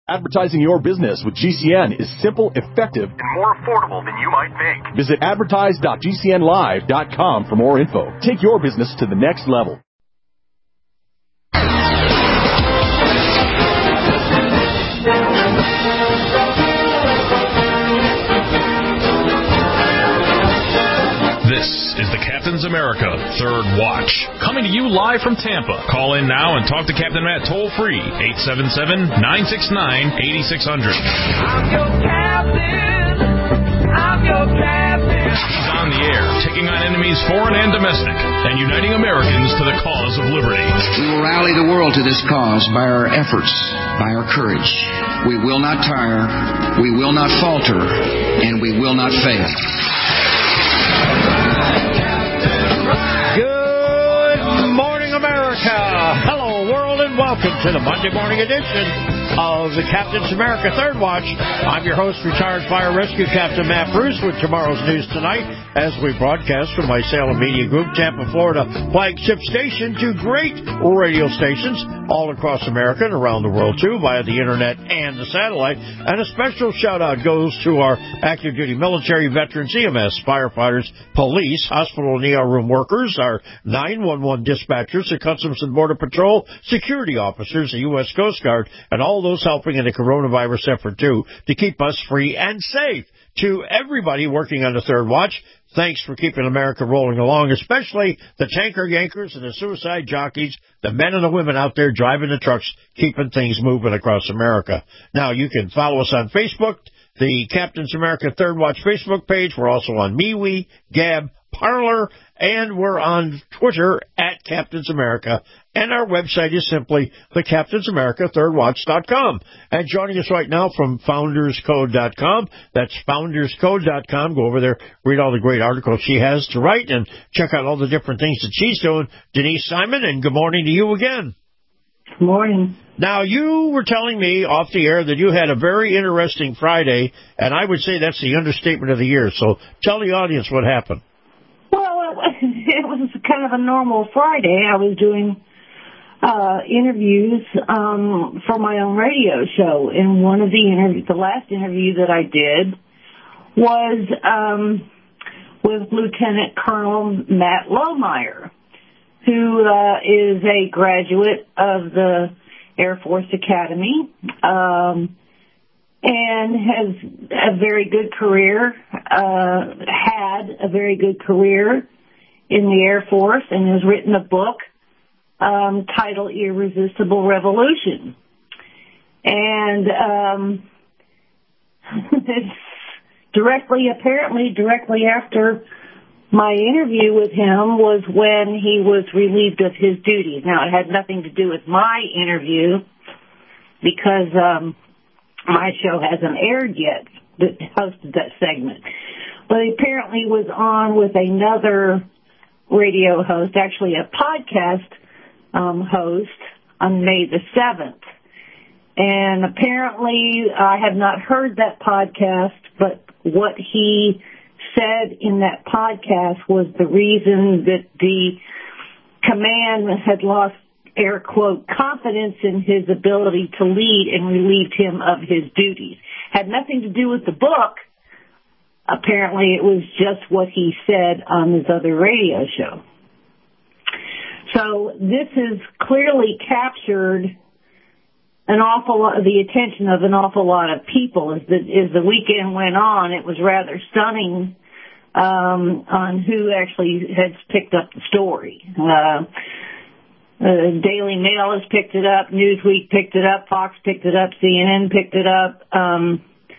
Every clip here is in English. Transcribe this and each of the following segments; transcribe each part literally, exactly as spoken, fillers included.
Advertising your business with G C N is simple, effective, and more affordable than you might think. Visit advertise dot g c n live dot com for more info. Take your business to the next level. This is the Captain's America Third Watch, coming to you live from Tampa. Call in now and talk to Captain Matt toll-free, eight seven seven, nine six nine, eight six zero zero. I'm your captain. I'm your captain. He's on the air, taking on enemies foreign and domestic, and uniting Americans to the cause of liberty. We will rally the world to this cause by our efforts, by our courage. We will not tire, we will not falter, and we will not fail. Good morning, America. Hello, world, and welcome to the Monday morning edition of the Captain's America Third Watch. I'm your host, retired fire rescue captain Matt Bruce, with tomorrow's news tonight as we broadcast from my Salem Media Group, Tampa, Florida flagship station, to great radio stations all across America and around the world, too, via the internet and the satellite. And a special shout-out goes to our active duty military, veterans, E M S, firefighters, police, hospital and E R room workers, our nine one one dispatchers, the Customs and Border Patrol, security officers, the U S Coast Guard, and all those helping in the coronavirus effort, too, to keep us free and safe. To everybody working on the Third Watch, thanks for keeping America rolling along, especially the tanker yankers and the suicide jockeys, the men and the women out there driving the trucks, keeping things moving across America. Now, you can follow us on Facebook, the Captain's America Third Watch Facebook page. We're also on MeWe, Gab, Parler, and we're on Twitter at Captain's America. And our website is simply the captains america third watch dot com. And joining us right now from founders code dot com, that's founders code dot com. Go over there, read all the great articles she has to write, and check out all the different things that she's doing. Denise Simon, and good morning to you again. Good morning. Now, you were telling me off the air that you had a very interesting Friday, and I would say that's the understatement of the year. So tell the audience what happened. Well, it was kind of a normal Friday. I was doing uh, interviews um, for my own radio show, and one of the interviews, the last interview that I did was um, with Lieutenant Colonel Matt Lohmeyer, who uh, is a graduate of the Air Force Academy um, and has a very good career, uh, had a very good career in the Air Force, and has written a book um, titled Irresistible Revolution. And um, it's directly, apparently directly after my interview with him was when he was relieved of his duties. Now, it had nothing to do with my interview because um, my show hasn't aired yet, that hosted that segment. But he apparently was on with another radio host, actually a podcast um, host, on May the seventh. And apparently I have not heard that podcast, but what he said in that podcast was the reason that the command had lost, air quote, confidence in his ability to lead and relieved him of his duties. Had nothing to do with the book. Apparently it was just what he said on his other radio show. So this has clearly captured an awful lot of the attention of an awful lot of people. As the, as the weekend went on, it was rather stunning um, on who actually has picked up the story. Uh, uh, Daily Mail has picked it up, Newsweek picked it up, Fox picked it up, C N N picked it up. Um,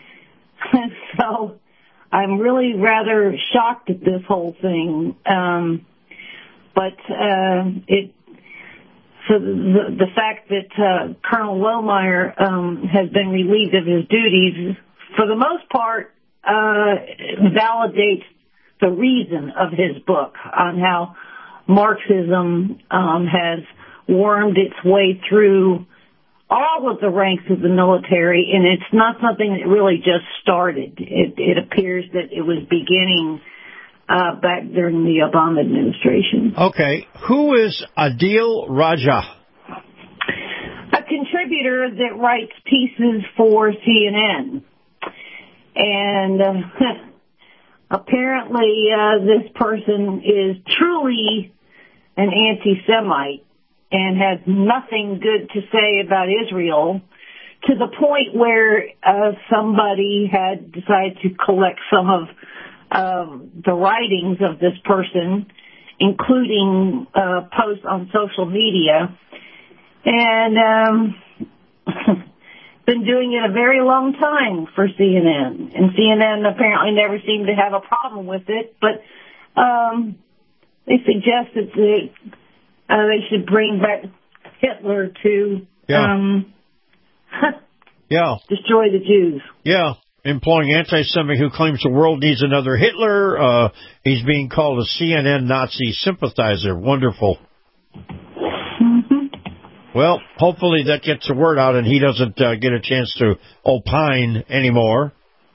so I'm really rather shocked at this whole thing. Um, but uh, it So the, the fact that uh, Colonel Lohmeyer um, has been relieved of his duties, for the most part, uh, validates the reason of his book on how Marxism um, has wormed its way through all of the ranks of the military, and it's not something that really just started. It, it appears that it was beginning Uh, back during the Obama administration. Okay. Who is Adil Raja? A contributor contributor that writes pieces for C N N. And uh, apparently uh, this person is truly an anti-Semite and has nothing good to say about Israel, to the point where uh, somebody had decided to collect some of um, the writings of this person, including uh, posts on social media, and um, been doing it a very long time for C N N. And C N N apparently never seemed to have a problem with it, but um, they suggested that uh, they should bring back Hitler to yeah. um, yeah. destroy the Jews. Yeah. Employing anti-Semitic who claims the world needs another Hitler. Uh, he's being called a C N N Nazi sympathizer. Wonderful. Mm-hmm. Well, hopefully that gets the word out and he doesn't uh, get a chance to opine anymore.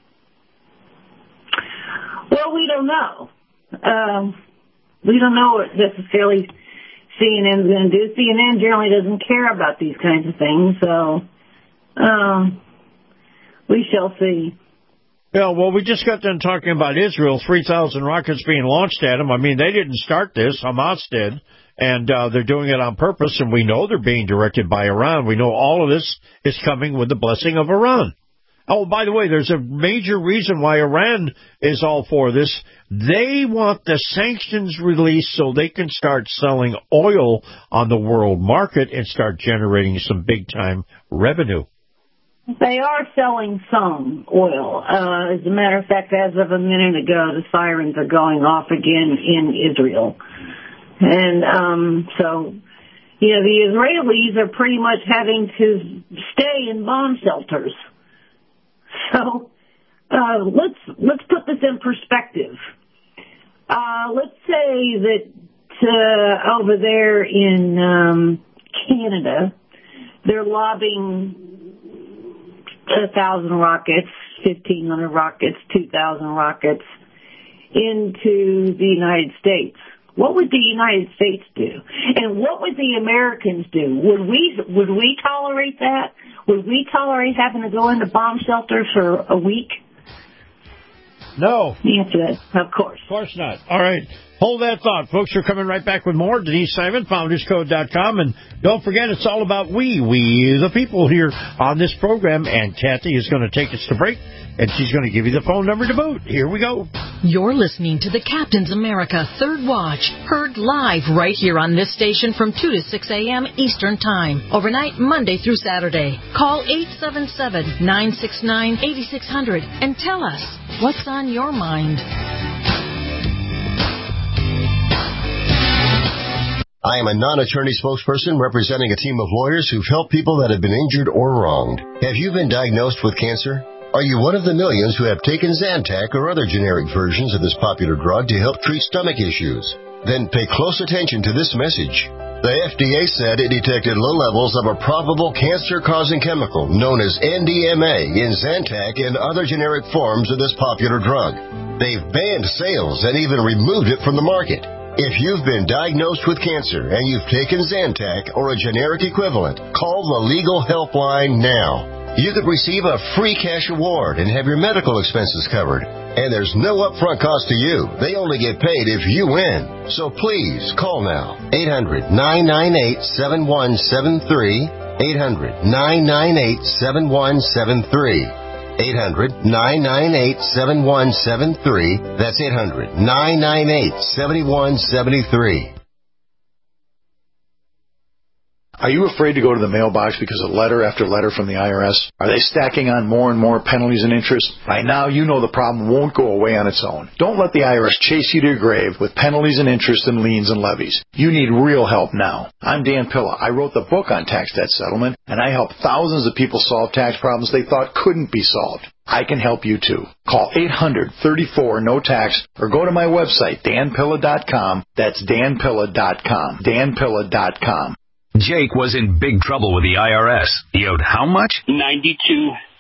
Well, we don't know. Um, we don't know what necessarily C N N is going to do. C N N generally doesn't care about these kinds of things, so um, we shall see. Yeah, well, we just got done talking about Israel, three thousand rockets being launched at them. I mean, they didn't start this. Hamas did, and uh, they're doing it on purpose, and we know they're being directed by Iran. We know all of this is coming with the blessing of Iran. Oh, by the way, there's a major reason why Iran is all for this. They want the sanctions released so they can start selling oil on the world market and start generating some big-time revenue. They are selling some oil. Uh, as a matter of fact, as of a minute ago, the sirens are going off again in Israel. And um, so, you know, the Israelis are pretty much having to stay in bomb shelters. So uh, let's let's put this in perspective. Uh, let's say that uh, over there in um, Canada, they're lobbing a thousand rockets, fifteen hundred rockets, two thousand rockets into the United States. What would the United States do? And what would the Americans do? Would we would we tolerate that? Would we tolerate having to go into bomb shelters for a week? No. The answer is, of course. Of course not. All right. Hold that thought, folks. We're coming right back with more. Denise Simon, founders code dot com. And don't forget, it's all about we, we the people here on this program. And Kathy is going to take us to break, and she's going to give you the phone number to boot. Here we go. You're listening to the Captain's America Third Watch, heard live right here on this station from two to six a.m. Eastern Time, overnight Monday through Saturday. Call eight seven seven, nine six nine, eight six zero zero and tell us what's on your mind. I am a non-attorney spokesperson representing a team of lawyers who've helped people that have been injured or wronged. Have you been diagnosed with cancer? Are you one of the millions who have taken Zantac or other generic versions of this popular drug to help treat stomach issues? Then pay close attention to this message. The F D A said it detected low levels of a probable cancer-causing chemical known as N D M A in Zantac and other generic forms of this popular drug. They've banned sales and even removed it from the market. If you've been diagnosed with cancer and you've taken Zantac or a generic equivalent, call the Legal Helpline now. You could receive a free cash award and have your medical expenses covered. And there's no upfront cost to you. They only get paid if you win. So please call now. eight hundred, nine nine eight, seven one seven three. eight hundred, nine nine eight, seven one seven three. eight hundred, nine nine eight, seven one seven three. That's eight hundred, nine nine eight, seven one seven three. Are you afraid to go to the mailbox because of letter after letter from the I R S? Are they stacking on more and more penalties and interest? By now, you know the problem won't go away on its own. Don't let the I R S chase you to your grave with penalties and interest and liens and levies. You need real help now. I'm Dan Pilla. I wrote the book on tax debt settlement, and I help thousands of people solve tax problems they thought couldn't be solved. I can help you too. Call eight hundred, thirty-four, no tax or go to my website, dan pilla dot com. That's dan pilla dot com. dan pilla dot com. Jake was in big trouble with the I R S. He owed how much? ninety-two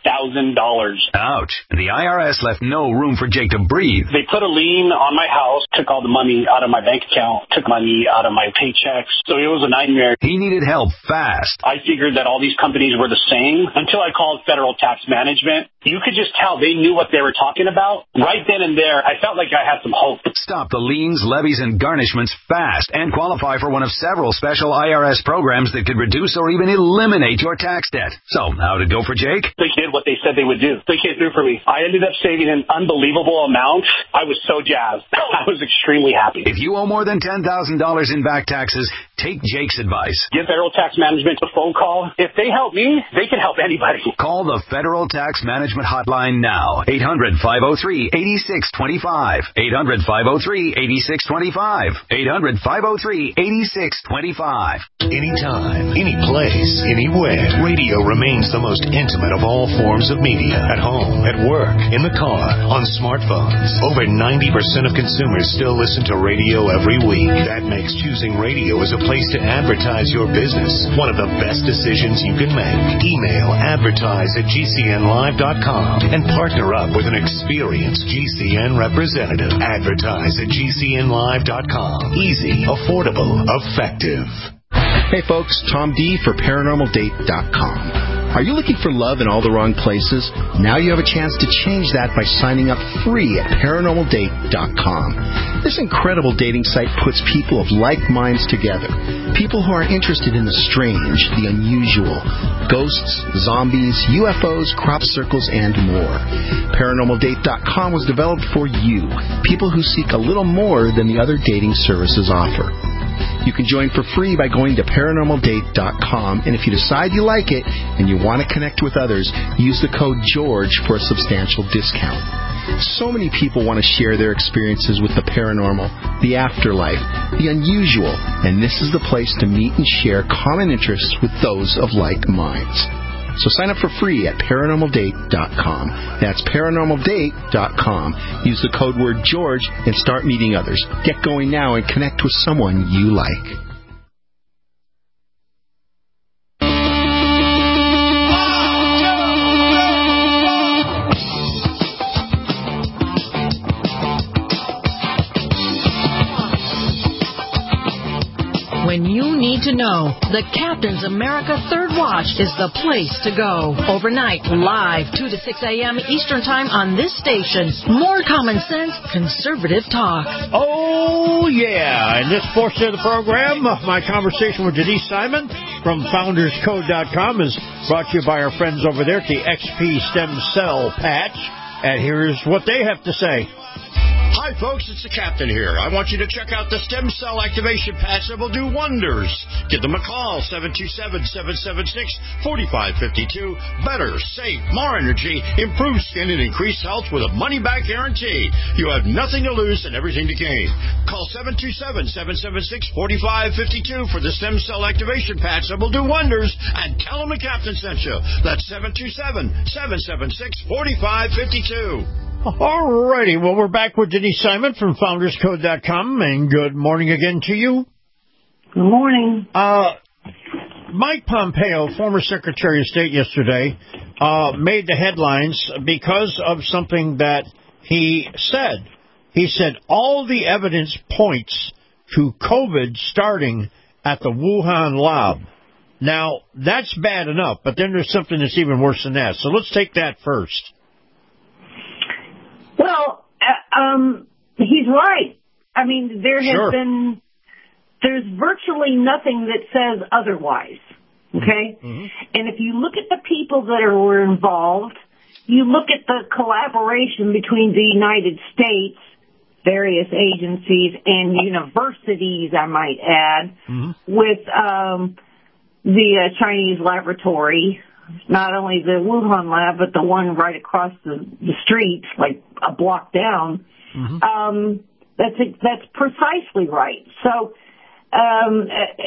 thousand dollars. Ouch. The I R S left no room for Jake to breathe. They put a lien on my house, took all the money out of my bank account, took money out of my paychecks. So it was a nightmare. He needed help fast. I figured that all these companies were the same until I called Federal Tax Management. You could just tell they knew what they were talking about. Right then and there, I felt like I had some hope. Stop the liens, levies, and garnishments fast and qualify for one of several special I R S programs that could reduce or even eliminate your tax debt. So, how'd it go for Jake? They did what they said they would do. They came through for me. I ended up saving an unbelievable amount. I was so jazzed. I was extremely happy. If you owe more than ten thousand dollars in back taxes, take Jake's advice. Give Federal Tax Management a phone call. If they help me, they can help anybody. Call the Federal Tax Management Hotline now. eight hundred, five oh three, eight six two five. eight hundred, five oh three, eight six two five. eight hundred, five oh three, eight six two five. Anytime, any place, anywhere. Radio remains the most intimate of all forms of media. At home, at work, in the car, on smartphones. Over ninety percent of consumers still listen to radio every week. That makes choosing radio as a place to advertise your business one of the best decisions you can make. Email advertise at G C N live dot com and partner up with an experienced G C N representative. Advertise at G C N live dot com. Easy, affordable, effective. Hey folks, Tom D for paranormal date dot com. Are you looking for love in all the wrong places? Now you have a chance to change that by signing up free at paranormal date dot com. This incredible dating site puts people of like minds together. People who are interested in the strange, the unusual, ghosts, zombies, U F Os, crop circles, and more. paranormal date dot com was developed for you, people who seek a little more than the other dating services offer. You can join for free by going to paranormal date dot com, and if you decide you like it and you want to connect with others, use the code GEORGE for a substantial discount. So many people want to share their experiences with the paranormal, the afterlife, the unusual, and this is the place to meet and share common interests with those of like minds. So sign up for free at paranormal date dot com. That's paranormal date dot com. Use the code word George and start meeting others. Get going now and connect with someone you like. When you need to know, the Captain's America Third Watch is the place to go. Overnight, live, two to six a.m. Eastern Time on this station. More common sense, conservative talk. Oh, yeah. In this portion of the program, my conversation with Denise Simon from founders code dot com is brought to you by our friends over there at the X P Stem Cell Patch. And here's what they have to say. Hi, folks, it's the Captain here. I want you to check out the stem cell activation patch that will do wonders. Give them a call, seven two seven, seven seven six, four five five two. Better, safe, more energy, improved skin, and increased health with a money-back guarantee. You have nothing to lose and everything to gain. Call seven two seven, seven seven six, four five five two for the stem cell activation patch that will do wonders, and tell them the Captain sent you. That's seven two seven, seven seven six, four five five two. All righty. Well, we're back with Denise Simon from founders code dot com, and good morning again to you. Good morning. Uh, Mike Pompeo, former Secretary of State yesterday, uh, made the headlines because of something that he said. He said all the evidence points to COVID starting at the Wuhan lab. Now, that's bad enough, but then there's something that's even worse than that. So let's take that first. Well, uh, um, he's right. I mean, there has sure. been, there's virtually nothing that says otherwise, okay? Mm-hmm. And if you look at the people that are, were involved, you look at the collaboration between the United States, various agencies, and universities, I might add, mm-hmm. with um, the uh, Chinese laboratory. Not only the Wuhan lab, but the one right across the, the street, like a block down. Mm-hmm. Um, that's that's precisely right. So um,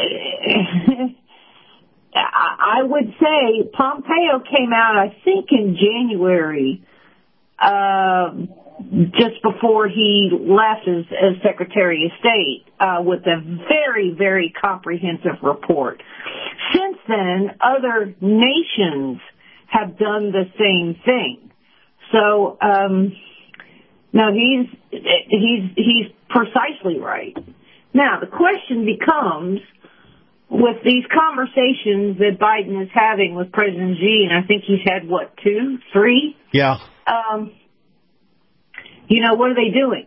I would say Pompeo came out, I think, in January, uh, just before he left as, as Secretary of State, uh, with a very, very comprehensive report. Since then, other nations have done the same thing. So, um, now he's, he's, he's precisely right. Now, the question becomes, with these conversations that Biden is having with President Xi, and I think he's had, what, two, three? Yeah. Um, you know, what are they doing?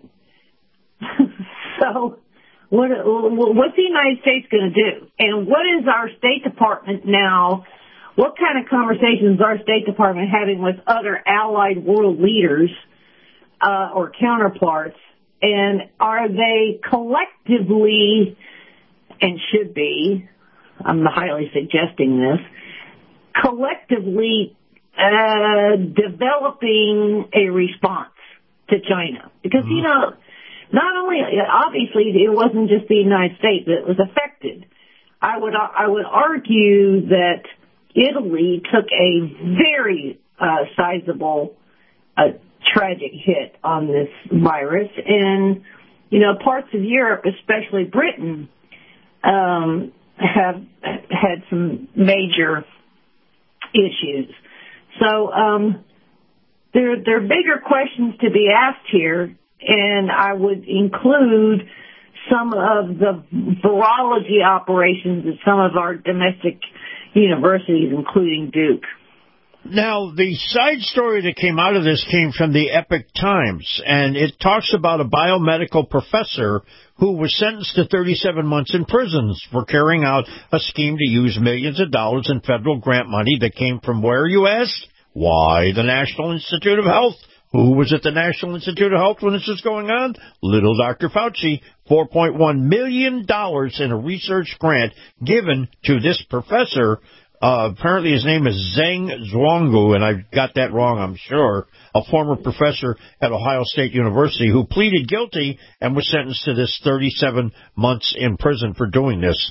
So, what, what's the United States going to do? And what is our State Department now, what kind of conversations is our State Department having with other allied world leaders uh, or counterparts? And are they collectively, and should be, I'm highly suggesting this, collectively uh, developing a response to China? Because, mm-hmm. you know, not only, obviously, it wasn't just the United States that was affected. I would, I would argue that Italy took a very uh, sizable uh, tragic hit on this virus, and, you know, parts of Europe, especially Britain, um, have had some major issues. So um, there, there are bigger questions to be asked here, and I would include some of the virology operations at some of our domestic universities, including Duke. Now, the side story that came out of this came from the Epoch Times, and it talks about a biomedical professor who was sentenced to thirty-seven months in prison for carrying out a scheme to use millions of dollars in federal grant money that came from where, you asked? Why, the National Institute of Health. Who was at the National Institute of Health when this was going on? Little Doctor Fauci. four point one million dollars in a research grant given to this professor. Uh, apparently his name is Zheng Zhuanggu, and I got that wrong, I'm sure, a former professor at Ohio State University who pleaded guilty and was sentenced to this thirty-seven months in prison for doing this.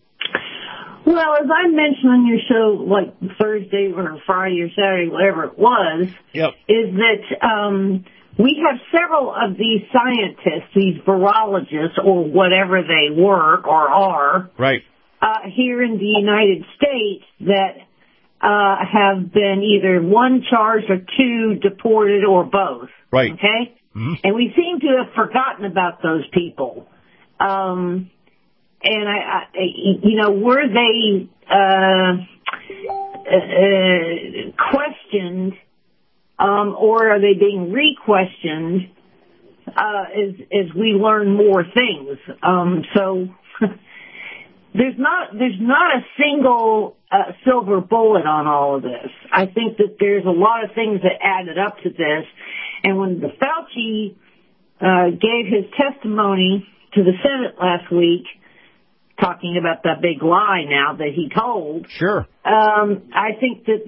Well, as I mentioned on your show, like Thursday or Friday or Saturday, whatever it was, yep. is that um, we have several of these scientists, these virologists, or whatever they were or are, right. uh, here in the United States that uh, have been either one charged or two deported or both. Right. Okay? Mm-hmm. And we seem to have forgotten about those people. Um And, I, I, you know, were they uh, uh, questioned um, or are they being re-questioned uh, as, as we learn more things? Um, so there's not there's not a single uh, silver bullet on all of this. I think that there's a lot of things that added up to this. And when the Fauci uh, gave his testimony to the Senate last week, talking about that big lie now that he told. Sure. Um, I think that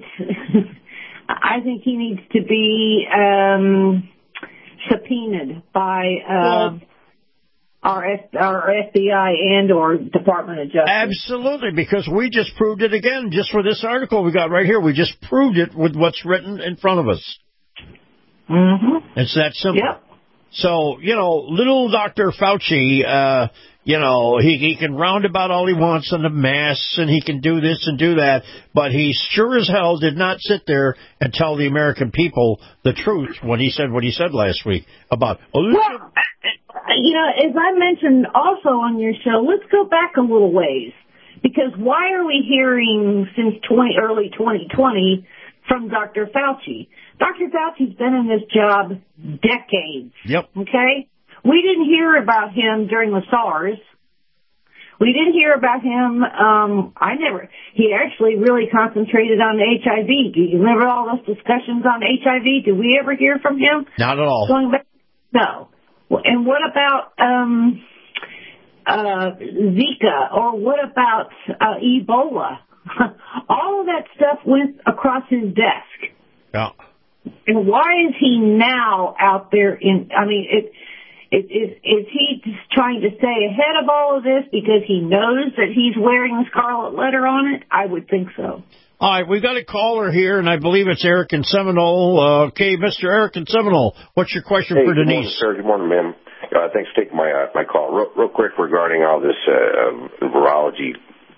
I think he needs to be um, subpoenaed by uh, well, our F- our F B I and or Department of Justice. Absolutely, because we just proved it again just for this article we got right here. We just proved it with what's written in front of us. Mm-hmm. It's that simple. Yep. So, you know, little Doctor Fauci, uh, you know, he, he can round about all he wants on the masks, and he can do this and do that, but he sure as hell did not sit there and tell the American people the truth when he said what he said last week about... Oh, well, you know, as I mentioned also on your show, let's go back a little ways, because why are we hearing since twenty, early twenty twenty from Doctor Fauci? Doctor Fauci's been in this job decades. Yep. Okay? We didn't hear about him during the SARS. We didn't hear about him. Um, I never. He actually really concentrated on H I V. Do you remember all those discussions on H I V? Did we ever hear from him? Not at all. Going back? No. And what about um, uh, Zika? Or what about uh, Ebola? All of that stuff went across his desk. Yeah. And why is he now out there in, I mean, it, it, is, is he just trying to stay ahead of all of this because he knows that he's wearing the scarlet letter on it? I would think so. All right, we've got a caller here, and I believe it's Eric in Seminole. Uh, okay, Mister Eric in Seminole, what's your question hey, for good Denise? Morning, sir. Good morning, ma'am. Uh, thanks for taking my uh, my call. Real, real quick regarding all this uh, virology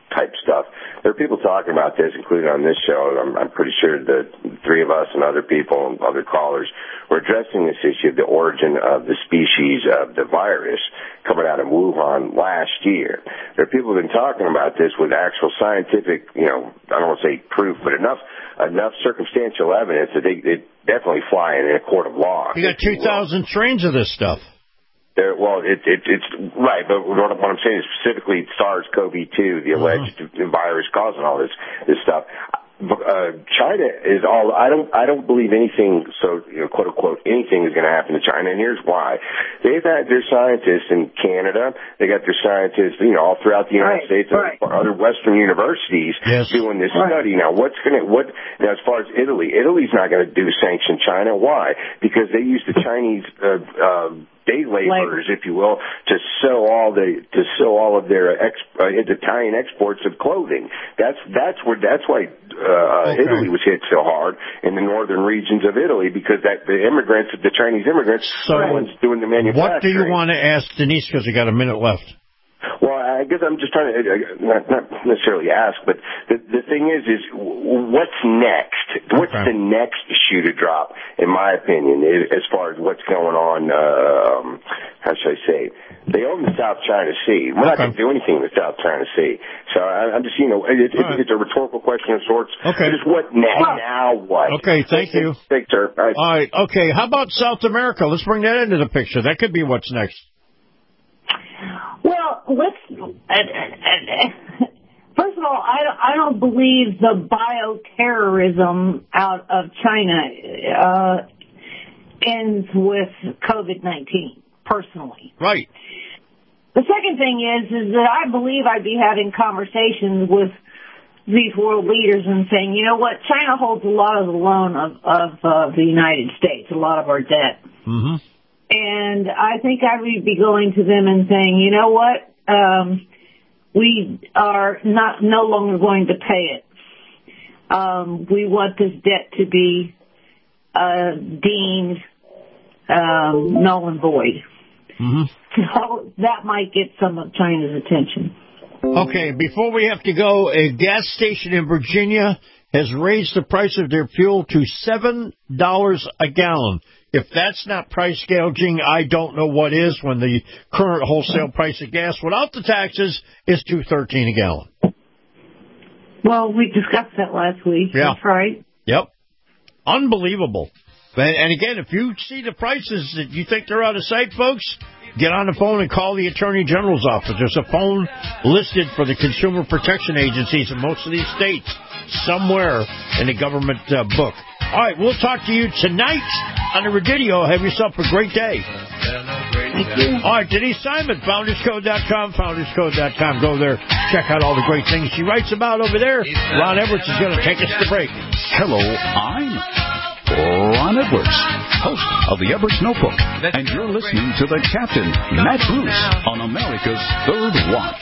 type stuff. There are people talking about this, including on this show. I'm, I'm pretty sure the three of us and other people and other callers were addressing this issue of the origin of the species of the virus coming out of Wuhan last year. There are people who have been talking about this with actual scientific, you know, I don't want to say proof, but enough enough circumstantial evidence that they, they definitely fly in a court of law. You got two thousand strains of this stuff. There, well, it, it, it's right, but what I'm saying is specifically SARS-C o V two, the alleged uh-huh. virus causing all this this stuff. Uh, China is all. I don't. I don't believe anything. So, you know, quote unquote, anything is going to happen to China. And here's why: they've had their scientists in Canada. They got their scientists, you know, all throughout the United right, States, right. and other Western universities yes. doing this right. study. Now, what's going to what? Now, as far as Italy, Italy's not going to do sanction China. Why? Because they use the Chinese. Uh, uh, day laborers, if you will, to sew all the to sew all of their ex, uh, Italian exports of clothing. That's that's where that's why uh, okay. Italy was hit so hard in the northern regions of Italy, because that the immigrants, the Chinese immigrants, so are the ones doing the manufacturing. What do you want to ask Denise? Because we got a minute left. Well, I guess I'm just trying to, not, not necessarily ask, but the, the thing is, is what's next? What's okay. the next shoe to drop, in my opinion, as far as what's going on, um, how should I say? They own the South China Sea. We're okay. not going to do anything in the South China Sea. So I, I'm just, you know, it, it, right. it's a rhetorical question of sorts. Okay. Just what now, now what? Okay, thank you. Thanks, sir. All right. All right, okay. How about South America? Let's bring that into the picture. That could be what's next. Well, let's. Uh, uh, first of all, I don't, I don't believe the bioterrorism out of China uh, ends with COVID nineteen. Personally, right. The second thing is, is that I believe I'd be having conversations with these world leaders and saying, you know what, China holds a lot of the loan of, of uh, the United States, a lot of our debt. Mm-hmm. And I think I would be going to them and saying, you know what, um, we are not no longer going to pay it. Um, we want this debt to be uh, deemed um, null and void. Mm-hmm. So that might get some of China's attention. Okay, before we have to go, a gas station in Virginia has raised the price of their fuel to seven dollars a gallon. If that's not price gouging, I don't know what is, when the current wholesale price of gas without the taxes is two thirteen a gallon. Well, we discussed that last week. Yeah. That's right. Yep. Unbelievable. And, and again, if you see the prices that you think they're out of sight, folks, get on the phone and call the Attorney General's office. There's a phone listed for the consumer protection agencies in most of these states, somewhere in the government uh, book. All right, we'll talk to you tonight on the radio. Have yourself a great day. Thank you. All right, Denise Simon, founders code dot com, founders code dot com. Go there, check out all the great things she writes about over there. Ron Edwards is going to take us to break. Hello, I'm Ron Edwards, host of the Edwards Notebook, and you're listening to the Captain, Matt Bruce, on America's Third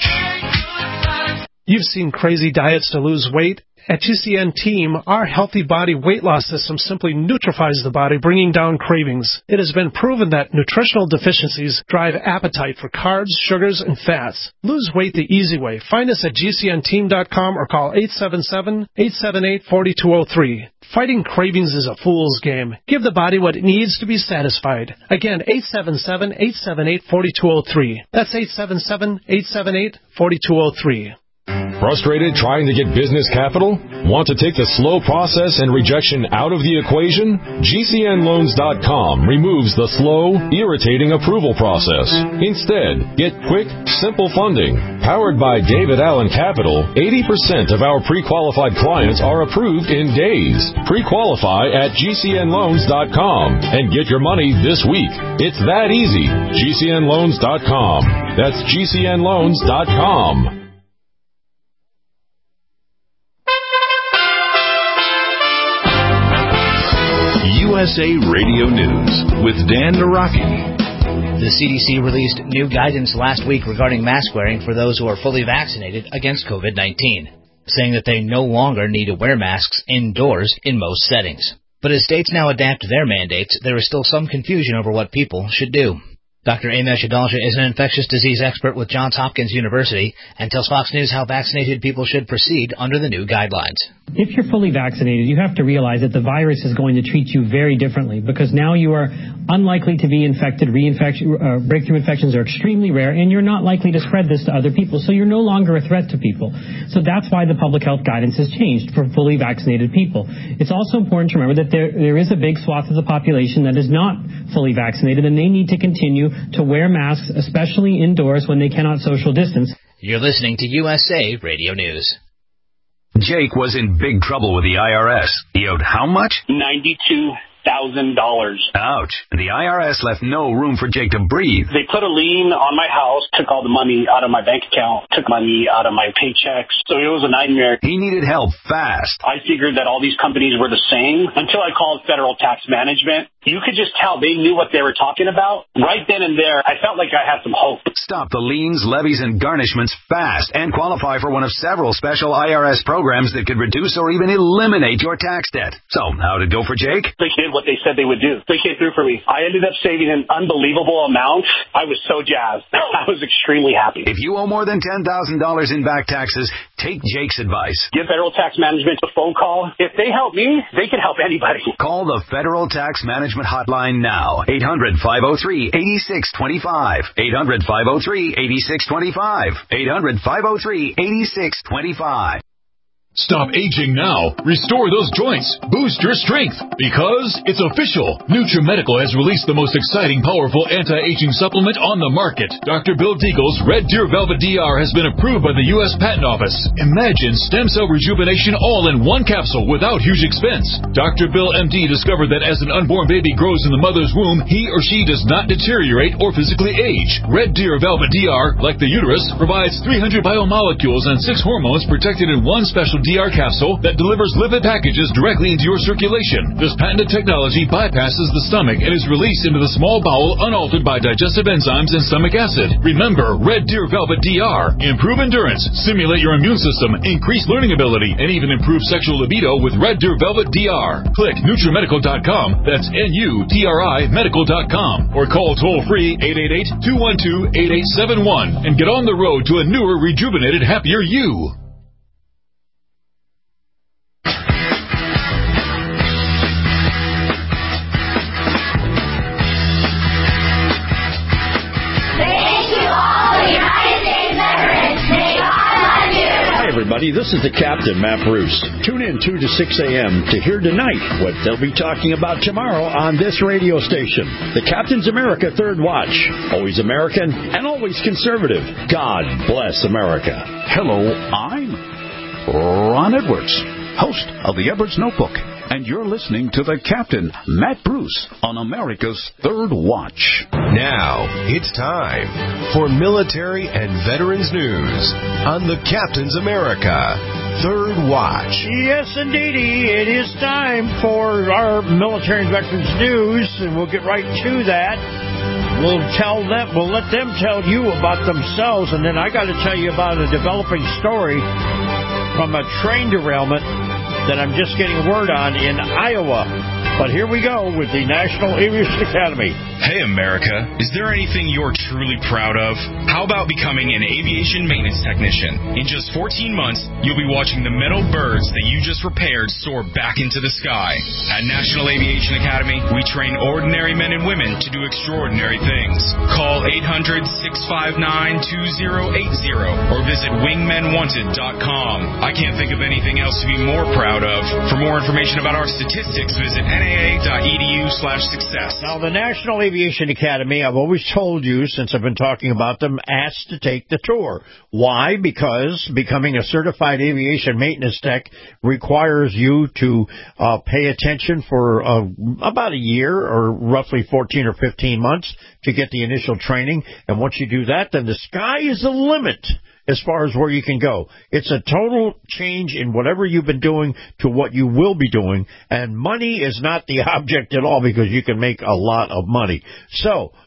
Watch. You've seen crazy diets to lose weight. At G C N Team, our Healthy Body Weight Loss System simply neutralizes the body, bringing down cravings. It has been proven that nutritional deficiencies drive appetite for carbs, sugars, and fats. Lose weight the easy way. Find us at G C N team dot com or call eight seven seven, eight seven eight, four two zero three. Fighting cravings is a fool's game. Give the body what it needs to be satisfied. Again, eight seven seven, eight seven eight, four two zero three. That's eight seven seven, eight seven eight, four two zero three. Frustrated trying to get business capital? Want to take the slow process and rejection out of the equation? G C N loans dot com removes the slow, irritating approval process. Instead, get quick, simple funding. Powered by David Allen Capital, eighty percent of our pre-qualified clients are approved in days. Pre-qualify at G C N loans dot com and get your money this week. It's that easy. G C N loans dot com. That's G C N loans dot com. U S A Radio News with Dan Naraki. The C D C released new guidance last week regarding mask wearing for those who are fully vaccinated against COVID nineteen, saying that they no longer need to wear masks indoors in most settings. But as states now adapt their mandates, there is still some confusion over what people should do. Doctor Amesh Adalja is an infectious disease expert with Johns Hopkins University and tells Fox News how vaccinated people should proceed under the new guidelines. If you're fully vaccinated, you have to realize that the virus is going to treat you very differently because now you are unlikely to be infected. Reinfection, uh, breakthrough infections are extremely rare, and you're not likely to spread this to other people, so you're no longer a threat to people. So that's why the public health guidance has changed for fully vaccinated people. It's also important to remember that there, there is a big swath of the population that is not fully vaccinated, and they need to continue to wear masks, especially indoors when they cannot social distance. You're listening to U S A Radio News. Jake was in big trouble with the I R S. He owed how much? ninety-two thousand dollars. Ouch. The I R S left no room for Jake to breathe. They put a lien on my house, took all the money out of my bank account, took money out of my paychecks. So it was a nightmare. He needed help fast. I figured that all these companies were the same until I called Federal Tax Management. You could just tell they knew what they were talking about. Right then and there, I felt like I had some hope. Stop the liens, levies, and garnishments fast and qualify for one of several special I R S programs that could reduce or even eliminate your tax debt. So, how'd it go for Jake? They did what they said they would do. They came through for me. I ended up saving an unbelievable amount. I was so jazzed. I was extremely happy. If you owe more than ten thousand dollars in back taxes, take Jake's advice. Give Federal Tax Management a phone call. If they help me, they can help anybody. Call the Federal Tax Management Hotline now. eight hundred, five oh three, eight six two five. eight hundred, five oh three, eight six two five. eight hundred, five oh three, eight six two five. Stop aging now. Restore those joints. Boost your strength. Because it's official. NutriMedical has released the most exciting, powerful anti-aging supplement on the market. Doctor Bill Deagle's Red Deer Velvet D R has been approved by the U S Patent Office. Imagine stem cell rejuvenation all in one capsule without huge expense. Doctor Bill M D discovered that as an unborn baby grows in the mother's womb, he or she does not deteriorate or physically age. Red Deer Velvet D R, like the uterus, provides three hundred biomolecules and six hormones protected in one special D R capsule that delivers lipid packages directly into your circulation. This patented technology bypasses the stomach and is released into the small bowel unaltered by digestive enzymes and stomach acid. Remember, Red Deer Velvet D R. Improve endurance, stimulate your immune system, increase learning ability, and even improve sexual libido with Red Deer Velvet D R. Click NutriMedical dot com, that's N U T R I medical dot com, or call toll-free eight eight eight, two one two, eight eight seven one and get on the road to a newer, rejuvenated, happier you. Everybody, this is the Captain, Matt Bruce. Tune in two to six a.m. to hear tonight what they'll be talking about tomorrow on this radio station. The Captain's America Third Watch. Always American and always conservative. God bless America. Hello, I'm Ron Edwards, host of the Edwards Notebook, and you're listening to the Captain, Matt Bruce, on America's Third Watch. Now, it's time for military and veterans news on the Captain's America Third Watch. Yes, indeedy, it is time for our military and veterans news, and we'll get right to that. We'll tell them, we'll let them tell you about themselves, and then I got to tell you about a developing story from a train derailment that I'm just getting word on in Iowa. But here we go with the National Aviation Academy. Hey, America. Is there anything you're truly proud of? How about becoming an aviation maintenance technician? In just fourteen months, you'll be watching the metal birds that you just repaired soar back into the sky. At National Aviation Academy, we train ordinary men and women to do extraordinary things. Call eight hundred, six five nine, two zero eight zero or visit wingmen wanted dot com. I can't think of anything else to be more proud of. For more information about our statistics, visit N A A dot E D U slash success. Now, the National Aviation Academy, I've always told you since I've been talking about them, asked to take the tour. Why? Because becoming a certified aviation maintenance tech requires you to uh, pay attention for uh, about a year or roughly fourteen or fifteen months to get the initial training. And once you do that, then the sky is the limit as far as where you can go. It's a total change in whatever you've been doing to what you will be doing, and money is not the object at all because you can make a lot of money. So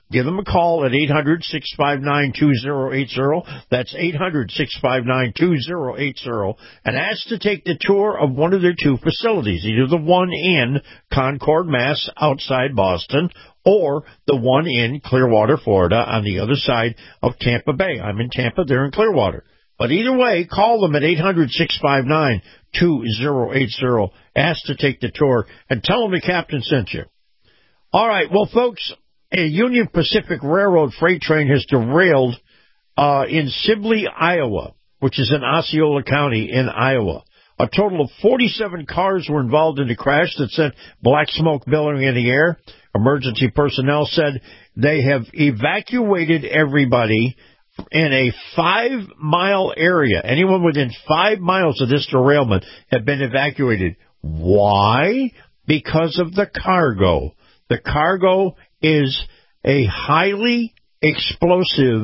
Give them a call at eight hundred, six five nine, two zero eight zero. That's eight hundred, six five nine, two zero eight zero. And ask to take the tour of one of their two facilities, either the one in Concord, Mass, outside Boston, or the one in Clearwater, Florida, on the other side of Tampa Bay. I'm in Tampa, they're in Clearwater. But either way, call them at eight hundred, six five nine, two zero eight zero. Ask to take the tour and tell them the captain sent you. All right, well, folks, a Union Pacific Railroad freight train has derailed uh, in Sibley, Iowa, which is in Osceola County in Iowa. A total of forty-seven cars were involved in the crash that sent black smoke billowing in the air. Emergency personnel said they have evacuated everybody in a five-mile area. Anyone within five miles of this derailment have been evacuated. Why? Because of the cargo. The cargo is a highly explosive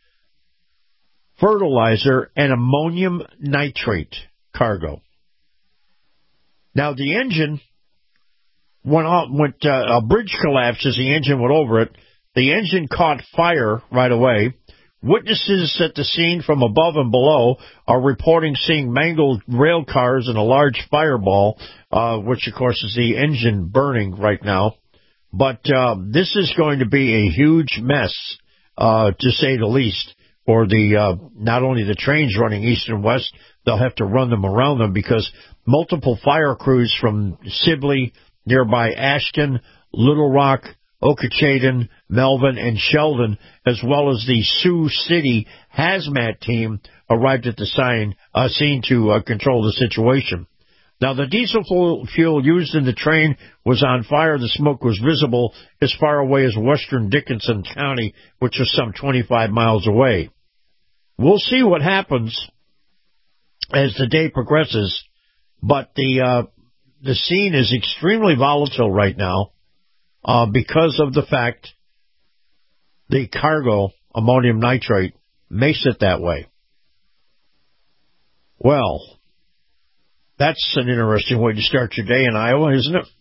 fertilizer and ammonium nitrate cargo. Now, the engine went out, went, uh, a bridge collapsed as the engine went over it. The engine caught fire right away. Witnesses at the scene from above and below are reporting seeing mangled rail cars and a large fireball, uh, which, of course, is the engine burning right now. But uh, this is going to be a huge mess, uh, to say the least, for the uh, not only the trains running east and west, they'll have to run them around them because multiple fire crews from Sibley, nearby Ashton, Little Rock, Okeechobee, Melvin, and Sheldon, as well as the Sioux City hazmat team, arrived at the scene, uh, scene to uh, control the situation. Now, the diesel fuel used in the train was on fire. The smoke was visible as far away as western Dickinson County, which is some twenty-five miles away. We'll see what happens as the day progresses, but the uh, the scene is extremely volatile right now uh, because of the fact the cargo, ammonium nitrate, makes it that way. Well, that's an interesting way to start your day in Iowa, isn't it?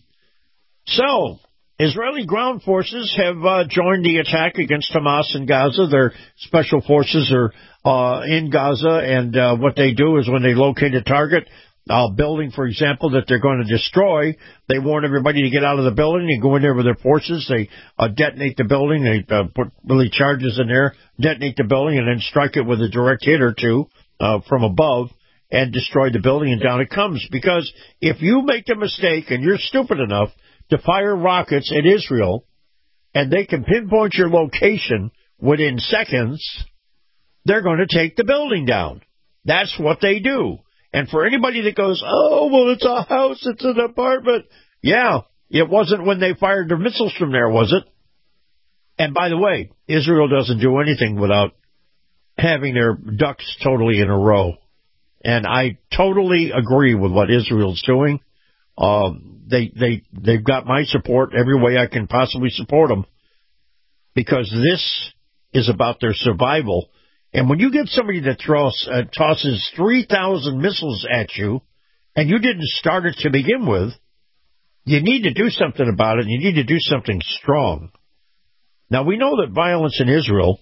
So, Israeli ground forces have uh, joined the attack against Hamas in Gaza. Their special forces are uh, in Gaza, and uh, what they do is when they locate a target, a building, for example, that they're going to destroy, they warn everybody to get out of the building. They go in there with their forces. They uh, detonate the building. They uh, put really charges in there, detonate the building, and then strike it with a direct hit or two uh, from above, and destroy the building, and down it comes. Because if you make the mistake and you're stupid enough to fire rockets at Israel, and they can pinpoint your location within seconds, they're going to take the building down. That's what they do. And for anybody that goes, oh, well, it's a house, it's an apartment. Yeah, it wasn't when they fired their missiles from there, was it? And by the way, Israel doesn't do anything without having their ducks totally in a row. And I totally agree with what Israel's doing. Uh, they, they, they've got my support every way I can possibly support them, because this is about their survival. And when you get somebody that throws, uh, tosses three thousand missiles at you, and you didn't start it to begin with, you need to do something about it, and you need to do something strong. Now, we know that violence in Israel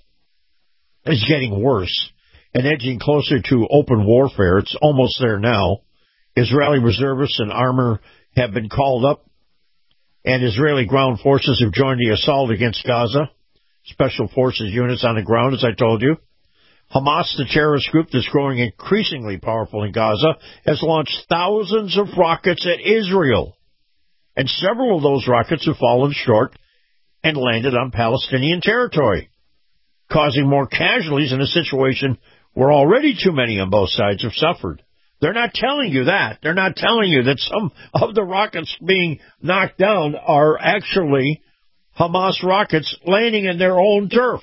is getting worse and edging closer to open warfare. It's almost there now. Israeli reservists and armor have been called up, and Israeli ground forces have joined the assault against Gaza. Special forces units on the ground, as I told you. Hamas, the terrorist group that's growing increasingly powerful in Gaza, has launched thousands of rockets at Israel. And several of those rockets have fallen short and landed on Palestinian territory, causing more casualties in a situation where already too many on both sides have suffered. They're not telling you that. They're not telling you that some of the rockets being knocked down are actually Hamas rockets landing in their own turf.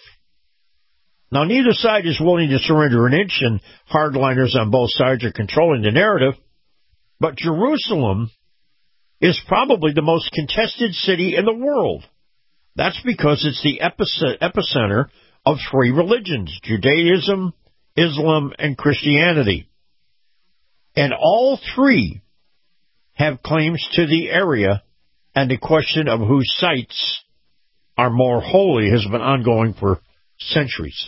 Now, neither side is willing to surrender an inch, and hardliners on both sides are controlling the narrative. But Jerusalem is probably the most contested city in the world. That's because it's the epicenter of three religions, Judaism, Islam, and Christianity. And all three have claims to the area, and the question of whose sites are more holy has been ongoing for centuries.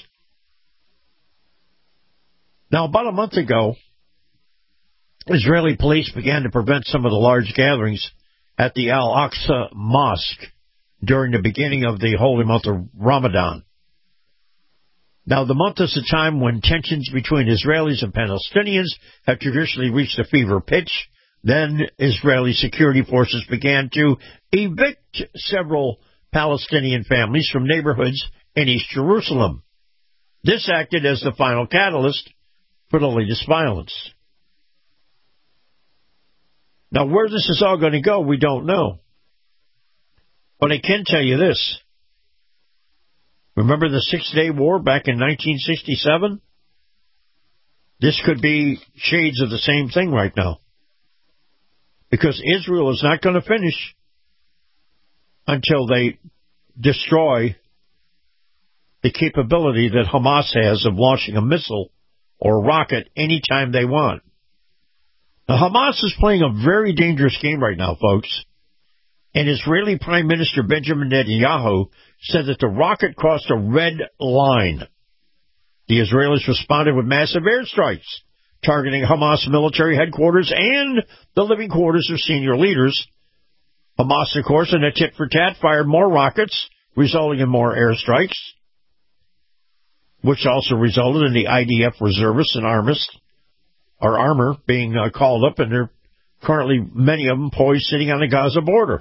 Now, about a month ago, Israeli police began to prevent some of the large gatherings at the Al-Aqsa Mosque during the beginning of the holy month of Ramadan. Now, the month is a time when tensions between Israelis and Palestinians have traditionally reached a fever pitch. Then Israeli security forces began to evict several Palestinian families from neighborhoods in East Jerusalem. This acted as the final catalyst for the latest violence. Now, where this is all going to go, we don't know. But I can tell you this. Remember the Six-Day War back in nineteen sixty-seven? This could be shades of the same thing right now. Because Israel is not going to finish until they destroy the capability that Hamas has of launching a missile or a rocket anytime they want. Now, Hamas is playing a very dangerous game right now, folks. And Israeli Prime Minister Benjamin Netanyahu said that the rocket crossed a red line. The Israelis responded with massive airstrikes, targeting Hamas military headquarters and the living quarters of senior leaders. Hamas, of course, in a tit-for-tat, fired more rockets, resulting in more airstrikes, which also resulted in the I D F reservists and armists, or armor being uh, called up, and there are currently many of them poised sitting on the Gaza border.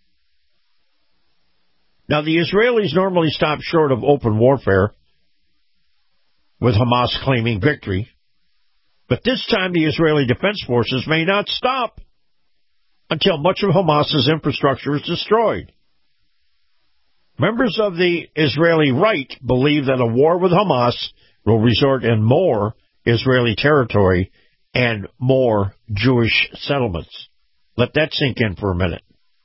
Now, the Israelis normally stop short of open warfare, with Hamas claiming victory. But this time, the Israeli Defense Forces may not stop until much of Hamas's infrastructure is destroyed. Members of the Israeli right believe that a war with Hamas will result in more Israeli territory and more Jewish settlements. Let that sink in for a minute.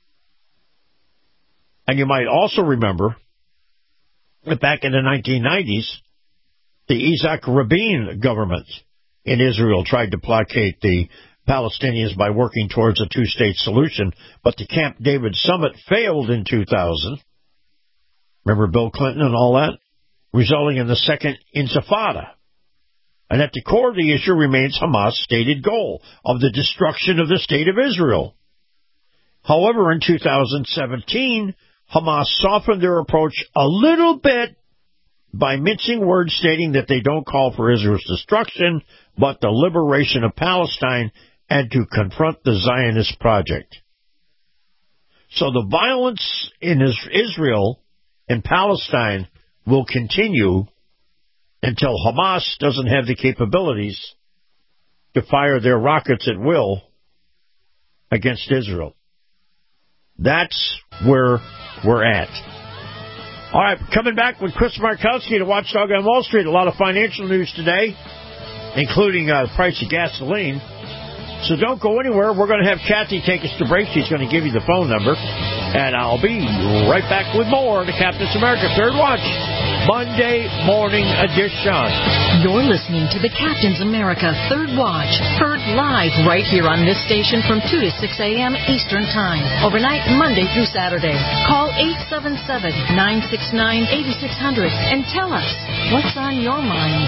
And you might also remember that back in the nineteen nineties, the Isaac Rabin government in Israel tried to placate the Palestinians by working towards a two-state solution, but the Camp David summit failed in two thousand. Remember Bill Clinton and all that? Resulting in the second Intifada. And at the core of the issue remains Hamas' stated goal of the destruction of the state of Israel. However, in two thousand seventeen, Hamas softened their approach a little bit by mincing words, stating that they don't call for Israel's destruction, but the liberation of Palestine and to confront the Zionist project. So the violence in Israel and Palestine will continue until Hamas doesn't have the capabilities to fire their rockets at will against Israel. That's where we're at. All right, coming back with Chris Markowski to Watchdog on Wall Street. A lot of financial news today, including uh, the price of gasoline. So don't go anywhere. We're going to have Kathy take us to break. She's going to give you the phone number. And I'll be right back with more of the Captain's America Third Watch, Monday morning edition. You're listening to the Captain's America Third Watch, heard live right here on this station from two to six a.m. Eastern Time, overnight Monday through Saturday. Call eight seven seven, nine six nine, eight six zero zero and tell us what's on your mind.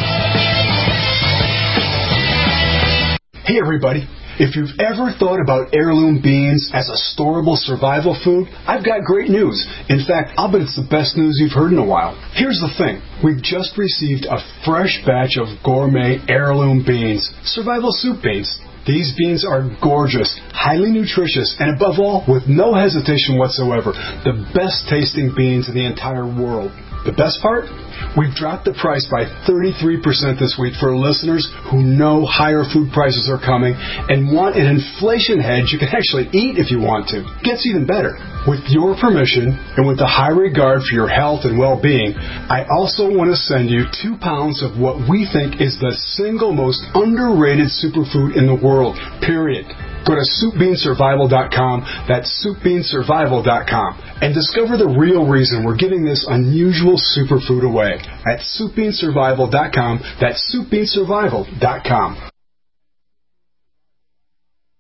Hey, everybody. If you've ever thought about heirloom beans as a storable survival food, I've got great news. In fact, I'll bet it's the best news you've heard in a while. Here's the thing. We've just received a fresh batch of gourmet heirloom beans, survival soup beans. These beans are gorgeous, highly nutritious, and above all, with no hesitation whatsoever, the best tasting beans in the entire world. The best part? We've dropped the price by thirty-three percent this week for listeners who know higher food prices are coming and want an inflation hedge you can actually eat if you want to. Gets even better. With your permission and with the high regard for your health and well-being, I also want to send you two pounds of what we think is the single most underrated superfood in the world, period. Go to soup bean survival dot com, that's soup bean survival dot com, and discover the real reason we're giving this unusual superfood away at soup bean survival dot com, that's soup bean survival dot com.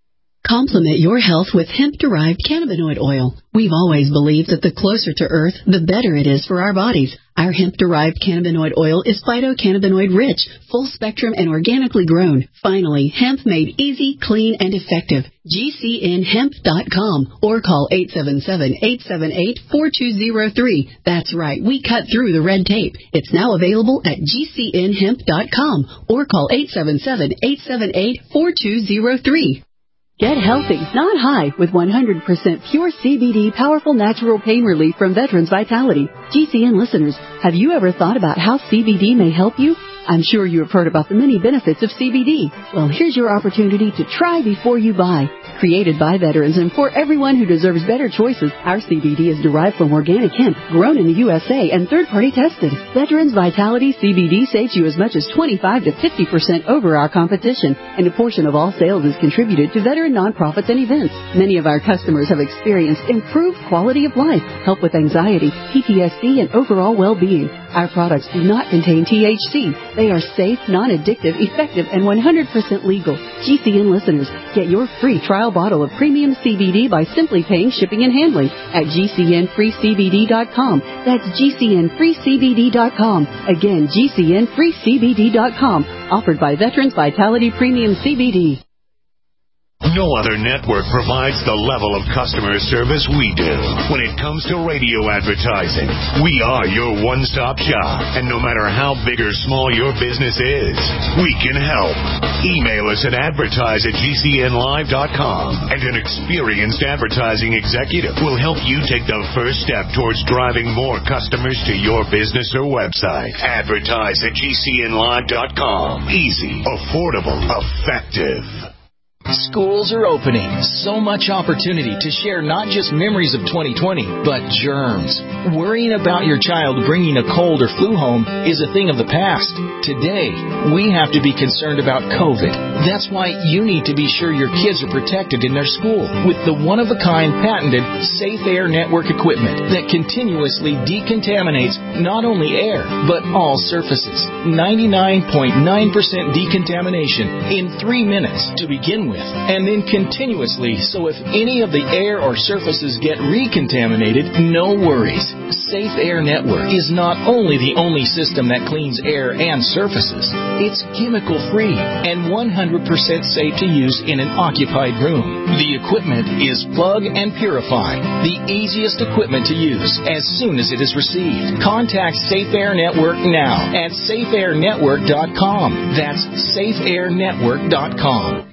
Complement your health with hemp-derived cannabinoid oil. We've always believed that the closer to Earth, the better it is for our bodies. Our hemp-derived cannabinoid oil is phytocannabinoid-rich, full-spectrum, and organically grown. Finally, hemp made easy, clean, and effective. G C N hemp dot com or call eight seven seven, eight seven eight, four two zero three. That's right, we cut through the red tape. It's now available at G C N hemp dot com or call eight seven seven, eight seven eight, four two zero three. Get healthy, not high, with one hundred percent pure C B D powerful natural pain relief from Veterans Vitality. G C N listeners, have you ever thought about how C B D may help you? I'm sure you have heard about the many benefits of C B D. Well, here's your opportunity to try before you buy. Created by veterans and for everyone who deserves better choices, our C B D is derived from organic hemp, grown in the U S A and third-party tested. Veterans Vitality C B D saves you as much as twenty-five to fifty percent over our competition, and a portion of all sales is contributed to veteran nonprofits and events. Many of our customers have experienced improved quality of life, help with anxiety, P T S D, and overall well-being. Our products do not contain T H C. They are safe, non-addictive, effective, and one hundred percent legal. G C N listeners, get your free trial bottle of premium C B D by simply paying shipping and handling at G C N free C B D dot com. That's G C N free C B D dot com. Again, G C N free C B D dot com. Offered by Veterans Vitality Premium C B D. No other network provides the level of customer service we do. When it comes to radio advertising, we are your one-stop shop. And no matter how big or small your business is, we can help. Email us at advertise at G C N live dot com, and an experienced advertising executive will help you take the first step towards driving more customers to your business or website. Advertise at G C N live dot com. Easy, affordable, effective. Schools are opening. So much opportunity to share not just memories of twenty twenty, but germs. Worrying about your child bringing a cold or flu home is a thing of the past. Today, we have to be concerned about COVID. That's why you need to be sure your kids are protected in their school with the one-of-a-kind patented Safe Air Network equipment that continuously decontaminates not only air, but all surfaces. ninety-nine point nine percent decontamination in three minutes to begin with. With, and then continuously, so if any of the air or surfaces get recontaminated, no worries. Safe Air Network is not only the only system that cleans air and surfaces, it's chemical-free and one hundred percent safe to use in an occupied room. The equipment is plug and purify, the easiest equipment to use as soon as it is received. Contact Safe Air Network now at safe air network dot com. That's safe air network dot com.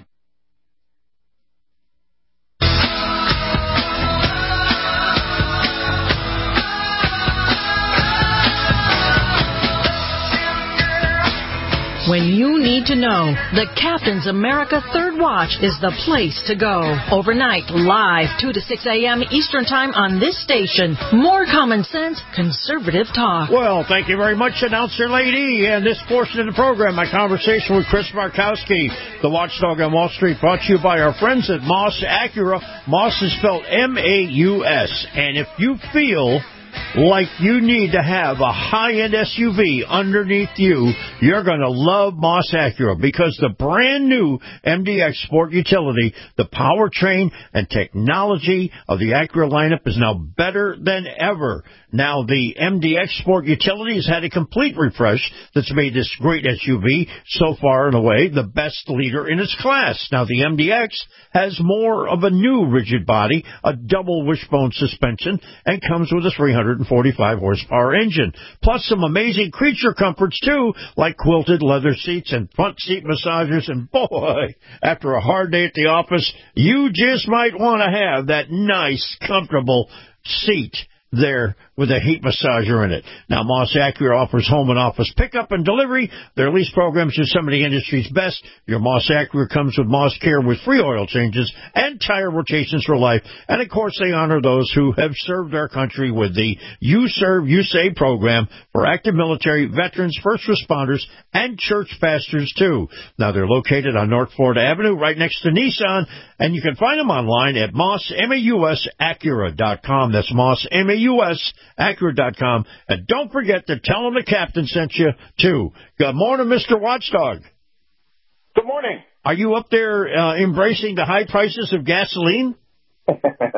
When you need to know, the Captain's America Third Watch is the place to go. Overnight, live, two to six a.m. Eastern Time on this station. More common sense, conservative talk. Well, thank you very much, Announcer Lady. And this portion of the program, my conversation with Chris Markowski, the watchdog on Wall Street, brought to you by our friends at Moss Acura. Moss is spelled M A U S. And if you feel like you need to have a high-end S U V underneath you, you're going to love Moss Acura, because the brand new M D X Sport Utility, the powertrain and technology of the Acura lineup is now better than ever. Now, the M D X Sport Utility has had a complete refresh that's made this great S U V so far and away the best leader in its class. Now, the M D X has more of a new rigid body, a double wishbone suspension, and comes with a three hundred forty-five horsepower engine. Plus some amazing creature comforts, too, like quilted leather seats and front seat massagers. And boy, after a hard day at the office, you just might want to have that nice, comfortable seat there with a heat massager in it. Now, Moss Acura offers home and office pickup and delivery. Their lease programs are some of the industry's best. Your Moss Acura comes with Moss Care with free oil changes and tire rotations for life. And, of course, they honor those who have served our country with the You Serve, You Save program for active military, veterans, first responders, and church pastors, too. Now, they're located on North Florida Avenue right next to Nissan, and you can find them online at moss acura dot com. That's moss acura dot com. And don't forget to tell them the captain sent you, too. Good morning, Mister Watchdog. Good morning. Are you up there uh, embracing the high prices of gasoline? uh,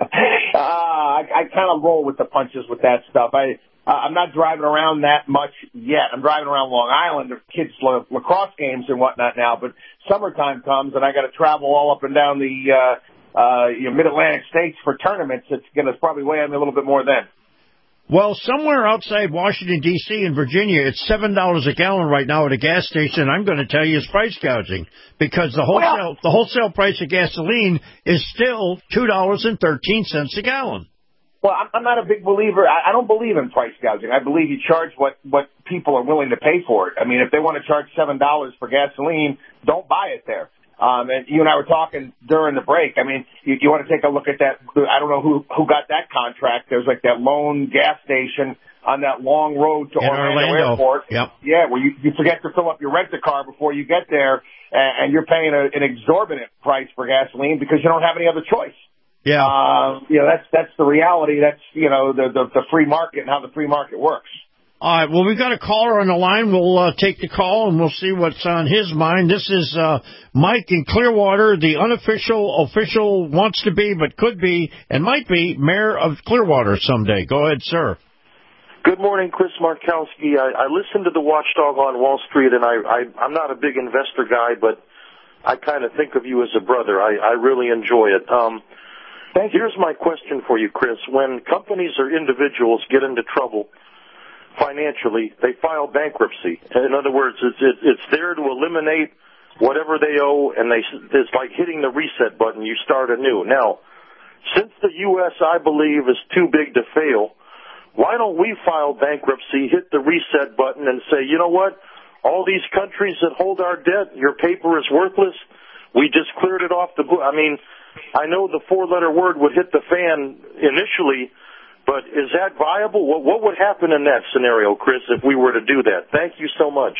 I, I kind of roll with the punches with that stuff. I, uh, I'm not driving around that much yet. I'm driving around Long Island to kids' la- lacrosse games and whatnot now, but summertime comes and I got to travel all up and down the uh, uh, you know, mid-Atlantic states for tournaments. It's going to probably weigh on me a little bit more then. Well, somewhere outside Washington, D C and Virginia, it's seven dollars a gallon right now at a gas station. I'm going to tell you it's price gouging because the wholesale, the wholesale price of gasoline is still two dollars and thirteen cents a gallon. Well, I'm not a big believer. I don't believe in price gouging. I believe you charge what, what people are willing to pay for it. I mean, if they want to charge seven dollars for gasoline, don't buy it there. Um, and you and I were talking during the break. I mean, you, you want to take a look at that. I don't know who, who got that contract. There's like that lone gas station on that long road to Orlando, Orlando Airport. Yep. Yeah, where you, you forget to fill up your rent-a-car before you get there, and, and you're paying a, an exorbitant price for gasoline because you don't have any other choice. Yeah. Uh, you know, that's, that's the reality. That's, you know, the, the, the free market and how the free market works. All right, well, we've got a caller on the line. We'll uh, take the call, and we'll see what's on his mind. This is uh, Mike in Clearwater, the unofficial, official, wants to be, but could be, and might be, mayor of Clearwater someday. Go ahead, sir. Good morning, Chris Markowski. I, I listened to the Watchdog on Wall Street, and I, I, I'm not a big investor guy, but I kind of think of you as a brother. I, I really enjoy it. Um, here's my question for you, Chris. When companies or individuals get into trouble financially, they file bankruptcy. In other words, it's, it, it's there to eliminate whatever they owe, and they, it's like hitting the reset button. You start anew. Now, since the U S, I believe, is too big to fail, why don't we file bankruptcy, hit the reset button, and say, you know what, all these countries that hold our debt, your paper is worthless. We just cleared it off the book. I mean, I know the four-letter word would hit the fan initially, but is that viable? What, what would happen in that scenario, Chris, if we were to do that? Thank you so much.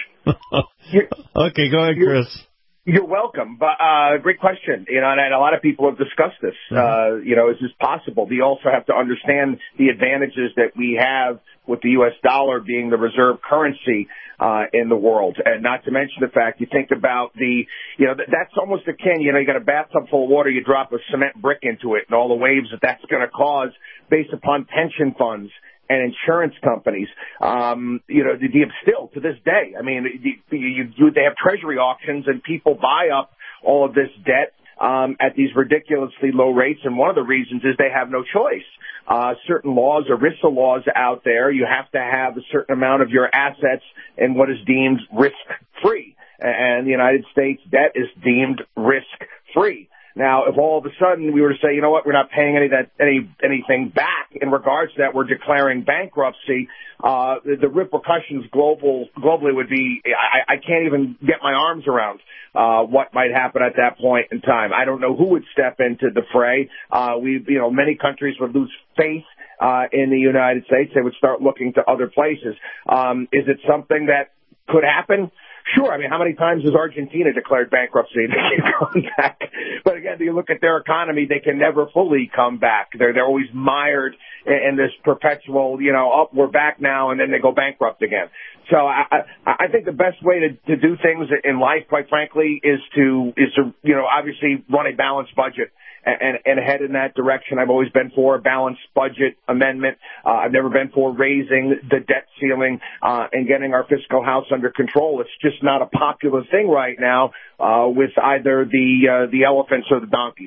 Okay, go ahead, Chris. You're, you're welcome. But uh, great question. You know, and, and a lot of people have discussed this. Mm-hmm. Uh, you know, is this possible? We also have to understand the advantages that we have with the U S dollar being the reserve currency uh, in the world. And not to mention the fact, you think about the, you know, that's almost akin, you know, you got a bathtub full of water, you drop a cement brick into it and all the waves that that's going to cause based upon pension funds and insurance companies. Um, you know, the, the, still to this day, I mean, you, you, you, they have treasury auctions and people buy up all of this debt um, at these ridiculously low rates. And one of the reasons is they have no choice. Uh, certain laws, ERISA laws out there, you have to have a certain amount of your assets in what is deemed risk-free. And the United States debt is deemed risk-free. Now, if all of a sudden we were to say, you know what, we're not paying any that any anything back in regards to that, we're declaring bankruptcy, uh, the, the repercussions global globally would be, I, I can't even get my arms around uh, what might happen at that point in time. I don't know who would step into the fray. Uh, we, you know, many countries would lose faith uh, in the United States. They would start looking to other places. Um, is it something that could happen? Sure. I mean, how many times has Argentina declared bankruptcy? They keep coming back. But again, you look at their economy, they can never fully come back. They're, they're always mired in, in this perpetual, you know, oh, we're back now, and then they go bankrupt again. So I, I, I think the best way to, to do things in life, quite frankly, is to, is to, you know, obviously run a balanced budget. And, and head in that direction. I've always been for a balanced budget amendment. Uh, I've never been for raising the debt ceiling uh, and getting our fiscal house under control. It's just not a popular thing right now uh, with either the uh, the elephants or the donkeys.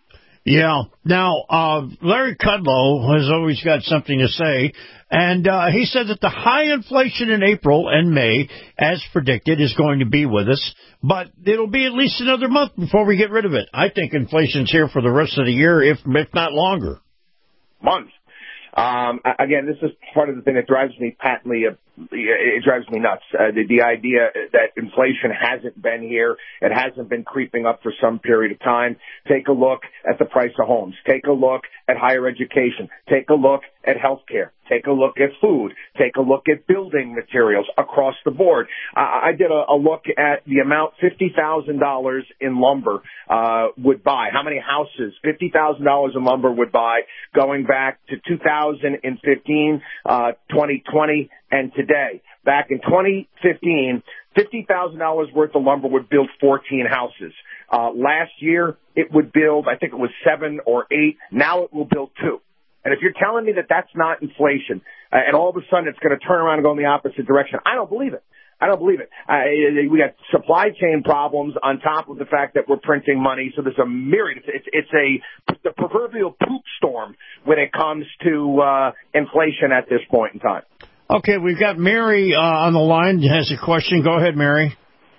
Yeah. Now, uh, Larry Kudlow has always got something to say, and uh, he said that the high inflation in April and May, as predicted, is going to be with us, but it'll be at least another month before we get rid of it. I think inflation's here for the rest of the year, if if not longer. Months. Um, again, this is part of the thing that drives me patently, uh, it drives me nuts. Uh, the, the idea that inflation hasn't been here, it hasn't been creeping up for some period of time. Take a look at the price of homes. Take a look at higher education. Take a look at health care. Take a look at food. Take a look at building materials across the board. Uh, I did a, a look at the amount fifty thousand dollars in lumber uh, would buy. How many houses fifty thousand dollars in lumber would buy going back to two thousand fifteen, uh, twenty twenty, and today. Back in twenty fifteen, fifty thousand dollars worth of lumber would build fourteen houses. Uh, last year, it would build, I think it was seven or eight. Now it will build two. And if you're telling me that that's not inflation, uh, and all of a sudden it's going to turn around and go in the opposite direction, I don't believe it. I don't believe it. Uh, we got supply chain problems on top of the fact that we're printing money. So there's a myriad. It's, it's a the proverbial poop storm when it comes to uh, inflation at this point in time. Okay, we've got Mary uh, on the line. Has a question. Go ahead, Mary.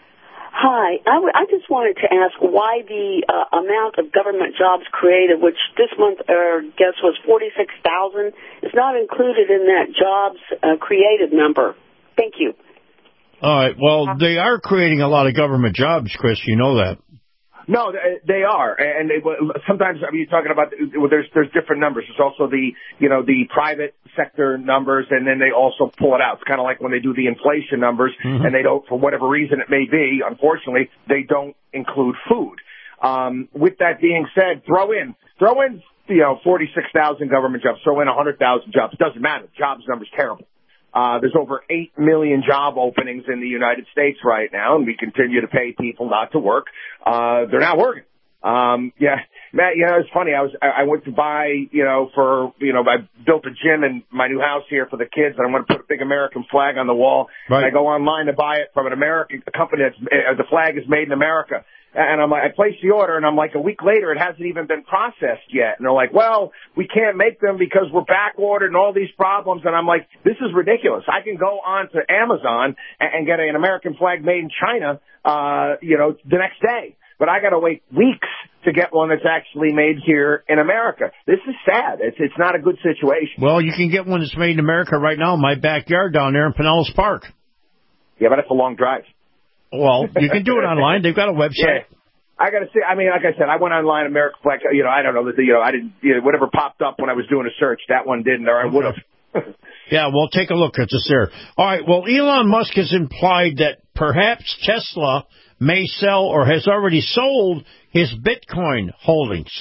Hi. I, w- I just wanted to ask why the uh, amount of government jobs created, which this month, our guess was forty-six thousand, is not included in that jobs uh, created number. Thank you. All right. Well, they are creating a lot of government jobs, Chris. You know that. No, they are, and they, sometimes I mean, you're talking about well, there's there's different numbers. There's also the you know the private sector numbers, and then they also pull it out. It's kind of like when they do the inflation numbers, mm-hmm. and they don't, for whatever reason it may be, unfortunately, they don't include food. Um, with that being said, throw in throw in you know forty-six thousand government jobs, throw in one hundred thousand jobs. It doesn't matter. Jobs number's terrible. Uh, there's over eight million job openings in the United States right now, and we continue to pay people not to work. Uh, they're not working. Um, yeah, Matt, you know, it's funny. I was, I, I went to buy, you know, for, you know, I built a gym in my new house here for the kids, and I want to put a big American flag on the wall. Right. And I go online to buy it from an American a company that's, uh, the flag is made in America. And I'm like, I placed the order, and I'm like, a week later, it hasn't even been processed yet. And they're like, well, we can't make them because we're back ordered and all these problems. And I'm like, this is ridiculous. I can go on to Amazon and, and get an American flag made in China, uh, you know, the next day. But I got to wait weeks to get one that's actually made here in America. This is sad. It's it's not a good situation. Well, you can get one that's made in America right now in my backyard down there in Pinellas Park. Yeah, but it's a long drive. Well, you can do it online. They've got a website. Yeah. I got to say, I mean, like I said, I went online, American flag, you know, I don't know, you know, I didn't, you know, whatever popped up when I was doing a search, that one didn't, or I would have. Yeah, well, take a look at this there. All right, well, Elon Musk has implied that perhaps Tesla may sell or has already sold his Bitcoin holdings.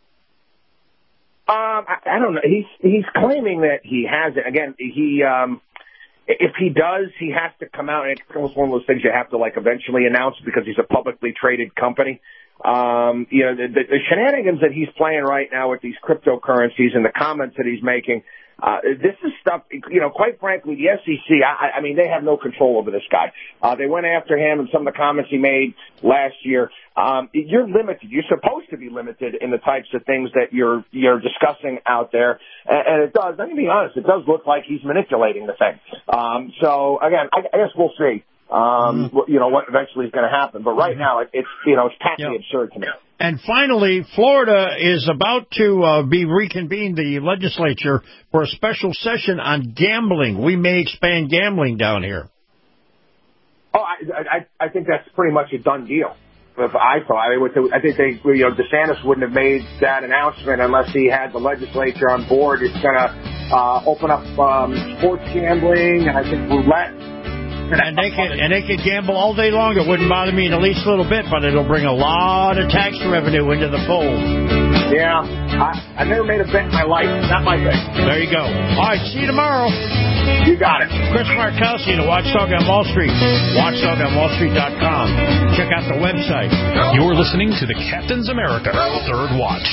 Um, I, I don't know. He's he's claiming that he hasn't. Again, he um, if he does, he has to come out, and it's almost one of those things you have to like eventually announce because he's a publicly traded company. Um, you know, the, the, the shenanigans that he's playing right now with these cryptocurrencies and the comments that he's making. Uh, this is stuff, you know, quite frankly, the S E C, I, I mean, they have no control over this guy. Uh, they went after him and some of the comments he made last year. Um, you're limited. You're supposed to be limited in the types of things that you're, you're discussing out there. And, and it does, let me be honest, it does look like he's manipulating the thing. Um, so again, I, I guess we'll see. Um, mm-hmm. you know, what eventually is going to happen. But right now, it, it's, you know, it's patently yep. absurd to me. And finally, Florida is about to uh, be reconvened the legislature for a special session on gambling. We may expand gambling down here. Oh, I, I, I think that's pretty much a done deal. If I thought, I, mean, I think they, you know, DeSantis wouldn't have made that announcement unless he had the legislature on board. It's going to uh, open up um, sports gambling, and I think roulette. And they can and they can gamble all day long. It wouldn't bother me in the least little bit, but it'll bring a lot of tax revenue into the fold. Yeah, I, I never made a bet in my life. Not my thing. There you go. All right, see you tomorrow. You got it. Chris Markowski, the Watchdog on Wall Street. watchdog on wall street dot com. Check out the website. You're listening to the Captain's America Third Watch.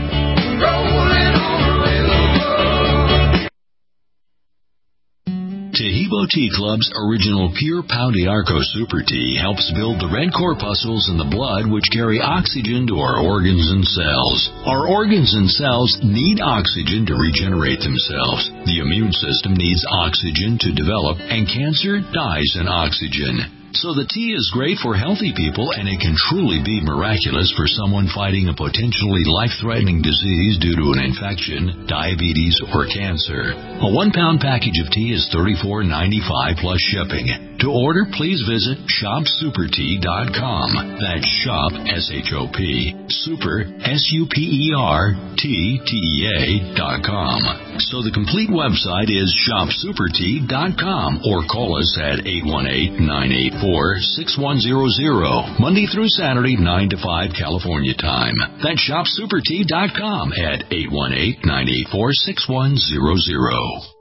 Taheebo Tea Club's original Pure Pau d'Arco Super Tea helps build the red corpuscles in the blood which carry oxygen to our organs and cells. Our organs and cells need oxygen to regenerate themselves. The immune system needs oxygen to develop, and cancer dies in oxygen. So the tea is great for healthy people, and it can truly be miraculous for someone fighting a potentially life-threatening disease due to an infection, diabetes, or cancer. A one-pound package of tea is thirty-four ninety-five plus shipping. To order, please visit shop super tea dot com. That's shop, S H O P, super, S U P E R, T T E A dot com. So the complete website is shop super tea dot com, or call us at eight one eight, nine eight four, six one zero zero, Monday through Saturday, nine to five California time. That's shop super tea dot com at eight one eight, nine eight four, six one zero zero.